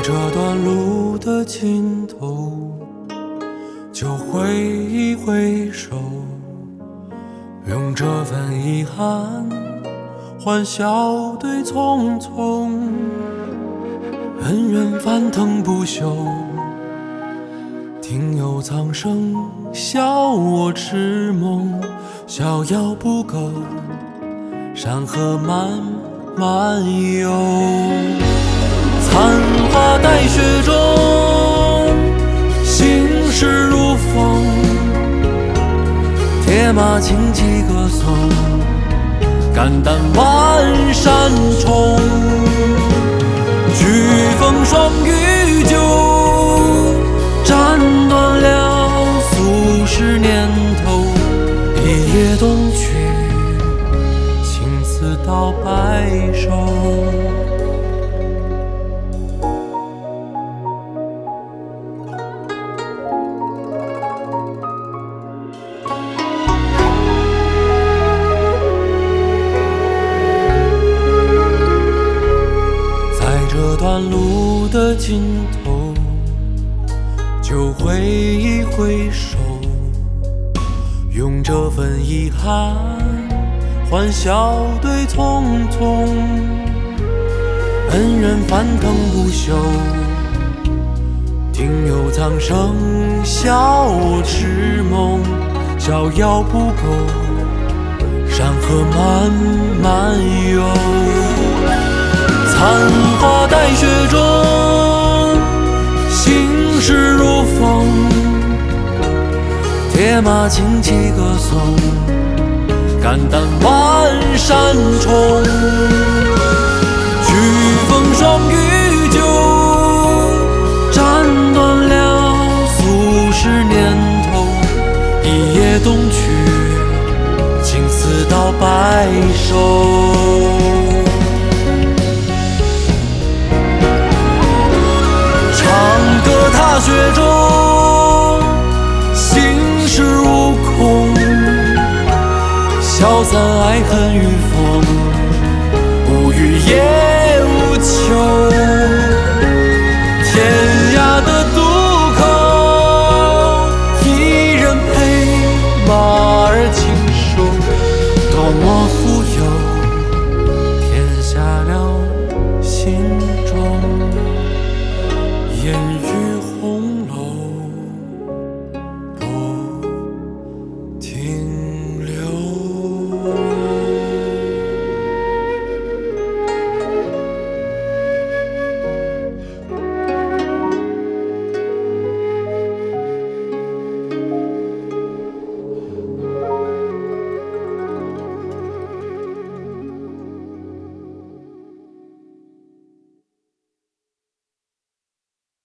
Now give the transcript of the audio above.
这段路的尽头，就挥一挥手，用这份遗憾欢笑对匆匆。恩怨翻腾不休，听有苍生笑我痴梦。逍遥不够，山河漫漫游。残花待雪中，心事如风。铁马轻骑歌颂，肝胆万山重。飓风霜雨酒，斩断了数十年头。一夜东去，青丝到白首。这段路的尽头，就挥一挥手，用这份遗憾欢笑对匆匆。恩怨翻腾不休，听有苍生笑我痴梦。逍遥不够，山河漫漫游。残花待雪中，心事如风。铁马轻骑歌颂，肝胆万山重。飓风霜雨酒，斩断了数十年头。一夜东去，青丝到白首。踏雪中，心事无空。消散爱恨与风，无语夜